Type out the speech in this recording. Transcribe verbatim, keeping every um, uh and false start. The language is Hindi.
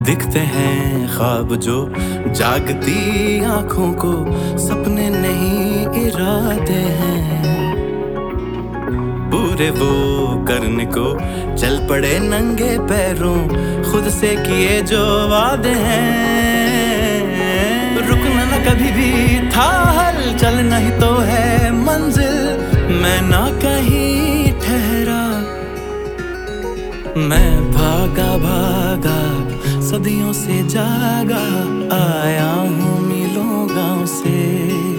दिखते हैं ख्वाब जो जागती आंखों को, सपने नहीं इरादे हैं। पूरे वो करने को चल पड़े नंगे पैरों, खुद से किए जो वादे हैं। रुकना न कभी भी था हल, चलना ही तो है मंजिल। मैं ना कहीं ठहरा, मैं भागा भागा सदियों से जागा, आया हूँ मीलों गांव से।